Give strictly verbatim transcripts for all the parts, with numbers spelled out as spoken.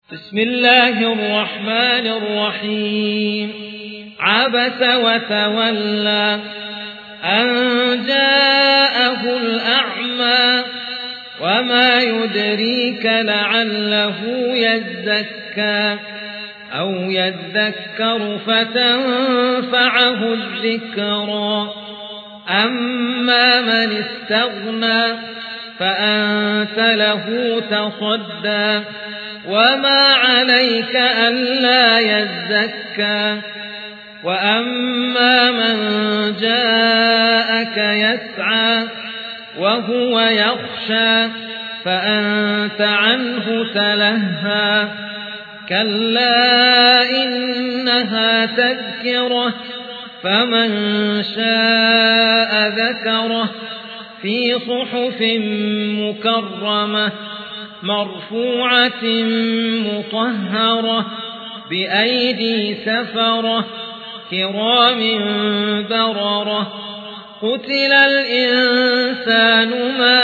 بسم الله الرحمن الرحيم. عبس وتولى أن جاءه الأعمى وما يدريك لعله يزكى أو يذكر فتنفعه الذكرى. أما من استغنى فأنت له تصدى وما عليك ألا يزكى. وأما من جاءك يسعى وهو يخشى فأنت عنه تلهى. كلا إنها تذكرة فمن شاء ذكره في صحف مكرمة مرفوعة مطهرة بأيدي سفرة كرام بررة. قتل الإنسان ما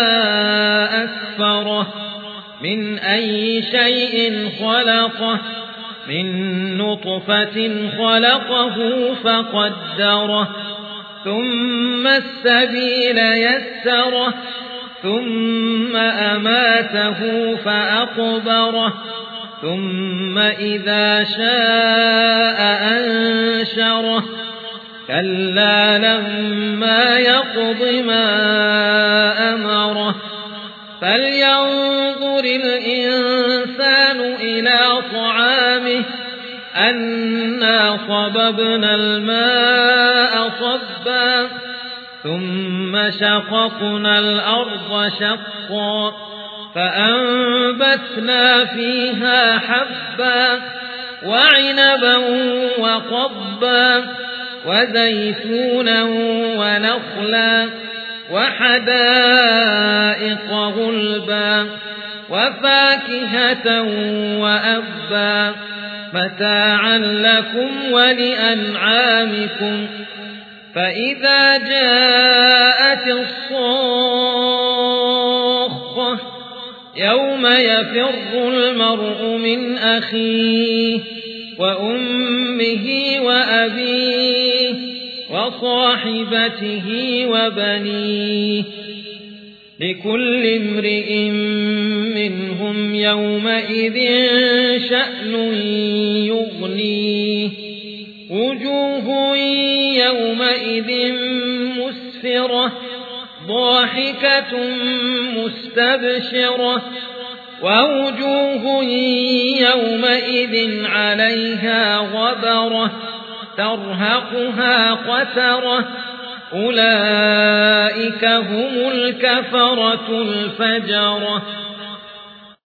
أكفره من أي شيء خلقه من نطفة خلقه فقدره ثم السبيل يسره ثم أماته فأقبره ثم إذا شاء أنشره. كلا لما يقض ما أمره. فلينظر الإنسان إلى طعامه أنا صببنا الماء صبا ثم شققنا الأرض شقا فأنبتنا فيها حبا وعنبا وقضبا وزيتونا ونخلا وحدائق غلبا وفاكهة وأبا متاعا لكم ولأنعامكم. فإذا جاءت الصاخة يوم يفر المرء من أخيه وأمه وأبيه وصاحبته وبنيه لكل امرئ منهم يومئذ شأن يغنيه. وجوه يومئذ مسفرة ضاحكة مستبشرة ووجوه يومئذ عليها غبرة ترهقها قترة. أولئك هم الكفرة الفجرة.